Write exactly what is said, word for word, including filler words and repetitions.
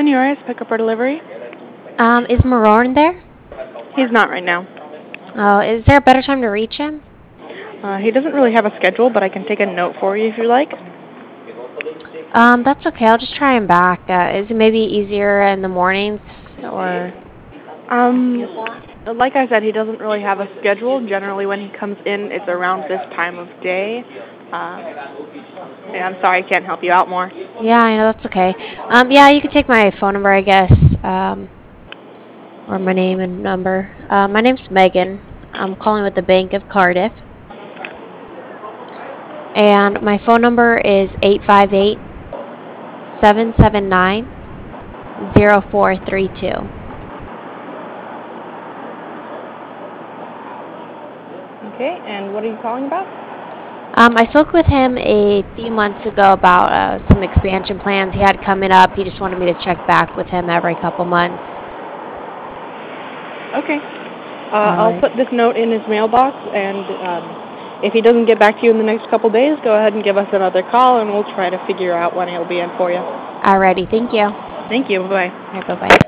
January's pickup or delivery. Um, is Marone there? He's not right now. Oh, is there a better time to reach him? Uh, he doesn't really have a schedule, but I can take a note for you if you like. Um, that's okay. I'll just try him back. Uh, is it maybe easier in the mornings or? Um, like I said, he doesn't really have a schedule. Generally, when he comes in, it's around this time of day. Uh, yeah, I'm sorry, I can't help you out more. Yeah, I know that's okay. Um, yeah, you can take my phone number, I guess, um, or my name and number. Uh, my name's Megan. I'm calling with the Bank of Cardiff, and my phone number is eight five eight, seven seven nine, zero four three two. Okay, and what are you calling about? Um, I spoke with him a few months ago about uh, some expansion plans he had coming up. He just wanted me to check back with him every couple months. Okay. Uh, All I'll right. put this note in his mailbox, and um, if he doesn't get back to you in the next couple days, go ahead and give us another call, and we'll try to figure out when he'll be in for you. Alrighty. Thank you. All Thank you. Bye-bye. right. Bye bye.